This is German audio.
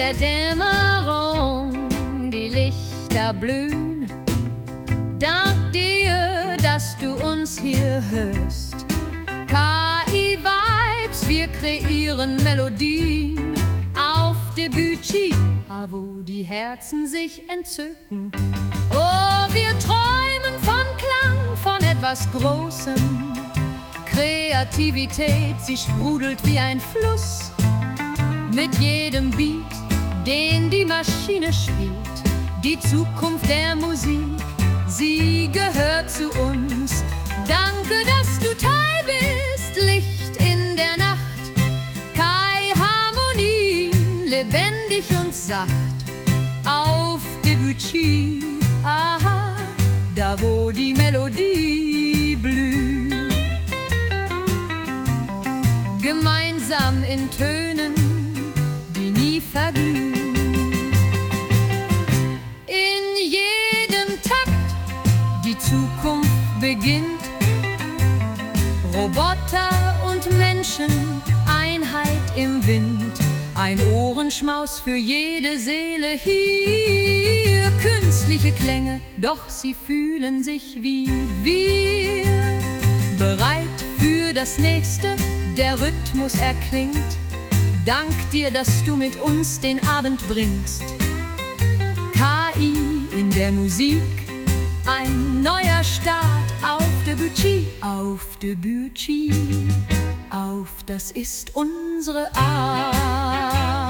der Dämmerung die Lichter blühen. Dank dir, dass du uns hier hörst. KI Vibes, wir kreieren Melodien auf Debutschi, wo die Herzen sich entzücken. Oh, wir träumen von Klang, von etwas Großem. Kreativität, sie sprudelt wie ein Fluss. Mit jedem Beat, den die Maschine spielt. Die Zukunft der Musik, sie gehört zu uns. Danke, dass du Teil bist, Licht in der Nacht. KI Harmonie, lebendig und sacht. Auf Debutschi, aha, da wo die Melodie blüht. Gemeinsam in Tönen, die nie verglühen. In jedem Takt die Zukunft beginnt. Roboter und Menschen, Einheit im Wind. Ein Ohrenschmaus für jede Seele hier. Künstliche Klänge, doch sie fühlen sich wie wir. Bereit für das Nächste, der Rhythmus erklingt. Dank dir, dass du mit uns den Abend bringst. KI in der Musik, ein neuer Start auf Debutschi, auf Debutschi, auf, das ist unsere Art.